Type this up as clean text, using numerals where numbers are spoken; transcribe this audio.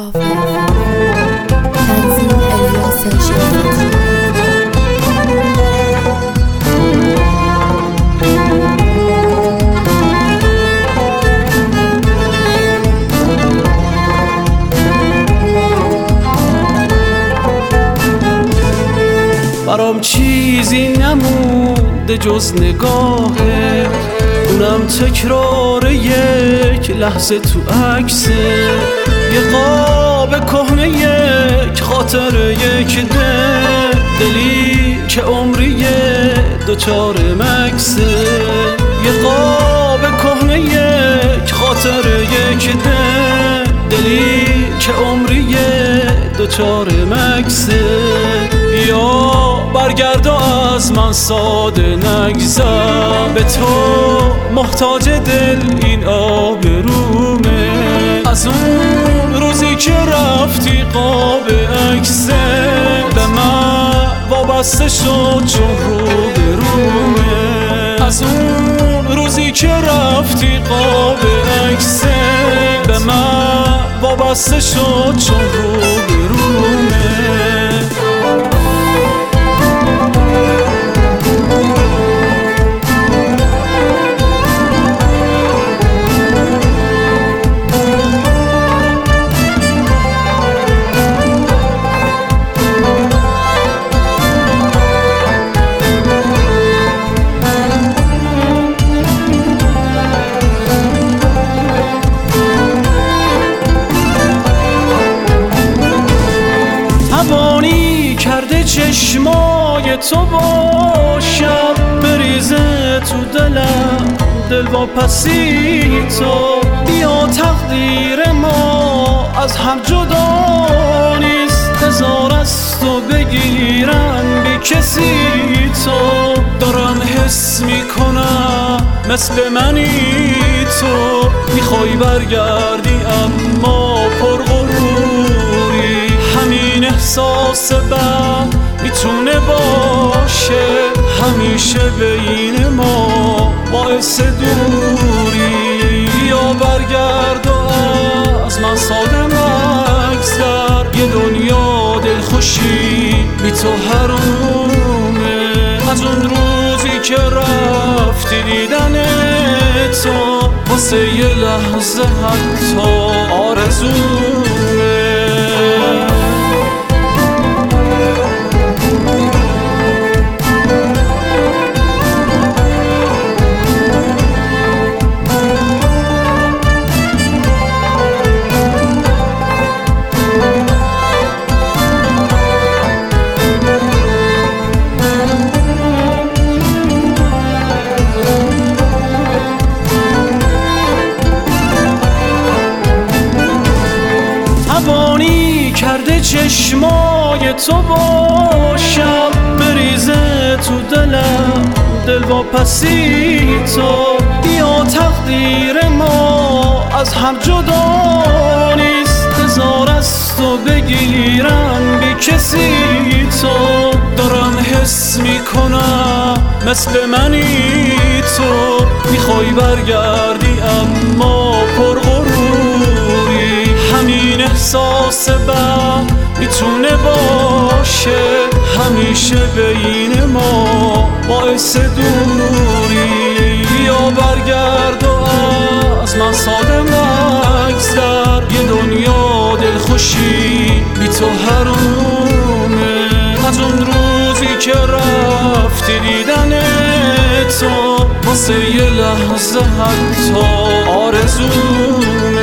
حافظ تنظیم الیاس شریعتی. برام چیزی نمونده جز نگاهه، اونم تکرار یک لحظه تو عکسه، یه قاب کهنه، یک خاطر، یک دلی که عمریه دوچار مکسه، یه قاب کهنه، یک خاطر، یک دلی که عمریه دوچار مکسه. یا برگرد و از من ساده نگذر، به تو محتاج دل این آبرومه. از اون روزی که رفتی قاب عکسه به من وابسته شد چون رو به رومه. از اون روزی که رفتی قاب عکسه به من وابسته شد چون رو به رومه. توانی کرده چشمای تو باشم، بریزه تو دلم دل با پسی تو. بیا تقدیر ما از هم جدا نیست، هزار از تو بگیرم بی کسی تو. دارم حس میکنم مثل منی تو، میخوای برگردی اما پرغروری. همین احساس بد میتونه باشه همیشه بین ما باعث دوری. یا برگرد و از من ساده نگذر، یه دنیا دلخوشی بی تو حرومه. از اون روزی که رفتی دیدن تو واسه یه لحظه حتی آرزومه. توانی کرده چشمای تو باشم، بریزه تو دلم دل با پسی تو. بیا تقدیر ما از هم جدا نیست، هزار از تو بگیرم بی کسی تو. دارم حس میکنم مثل منی تو، میخوای برگردی اما پرغروری. همین احساس بد میتونه باشه همیشه بین ما باعث دوری. یا برگرد و از من ساده نگذر، یه دنیا دلخوشی بی تو حرومه. از اون روزی که رفتی دیدن تو واسه یه لحظه حتی آرزومه.